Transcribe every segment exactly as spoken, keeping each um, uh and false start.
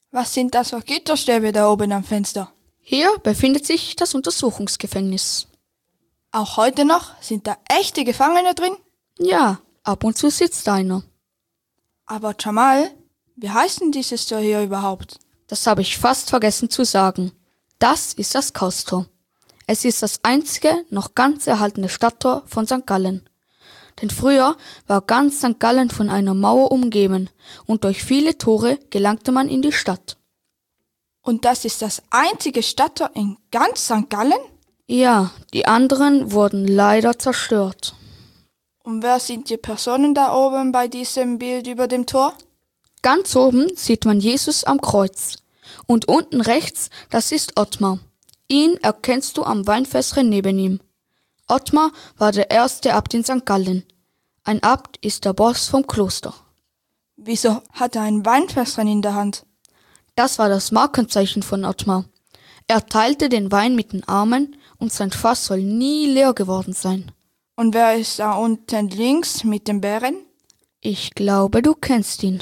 Was sind das für Gitterstäbe da oben am Fenster? Hier befindet sich das Untersuchungsgefängnis. Auch heute noch? Sind da echte Gefangene drin? Ja, ab und zu sitzt einer. Aber Jamal, wie heißt denn dieses Tor hier überhaupt? Das habe ich fast vergessen zu sagen. Das ist das Kaustor. Es ist das einzige noch ganz erhaltene Stadttor von Sankt Gallen. Denn früher war ganz Sankt Gallen von einer Mauer umgeben und durch viele Tore gelangte man in die Stadt. Und das ist das einzige Stadttor in ganz Sankt Gallen? Ja, die anderen wurden leider zerstört. Und wer sind die Personen da oben bei diesem Bild über dem Tor? Ganz oben sieht man Jesus am Kreuz. Und unten rechts, das ist Ottmar. Ihn erkennst du am Weinfässchen neben ihm. Ottmar war der erste Abt in Sankt Gallen. Ein Abt ist der Boss vom Kloster. Wieso hat er ein Weinfässchen in der Hand? Das war das Markenzeichen von Ottmar. Er teilte den Wein mit den Armen und sein Fass soll nie leer geworden sein. Und wer ist da unten links mit dem Bären? Ich glaube, du kennst ihn.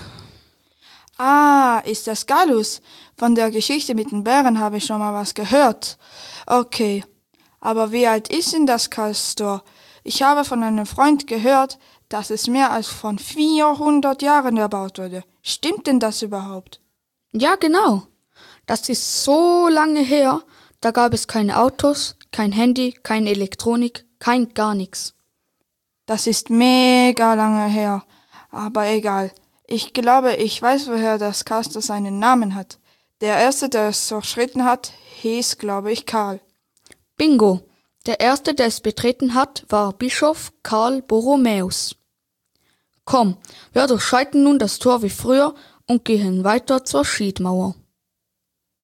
Ah, ist das Gallus? Von der Geschichte mit den Bären habe ich schon mal was gehört. Okay, aber wie alt ist denn das Kaustor? Ich habe von einem Freund gehört, dass es mehr als von vierhundert Jahren erbaut wurde. Stimmt denn das überhaupt? Ja, genau. Das ist so lange her, da gab es keine Autos, kein Handy, keine Elektronik, kein gar nichts. Das ist mega lange her, aber egal. Ich glaube, ich weiß, woher das Kaustor seinen Namen hat. Der erste, der es durchschritten hat, hieß, glaube ich, Karl. Bingo! Der erste, der es betreten hat, war Bischof Karl Borromäus. Komm, wir durchschreiten nun das Tor wie früher und gehen weiter zur Schiedmauer.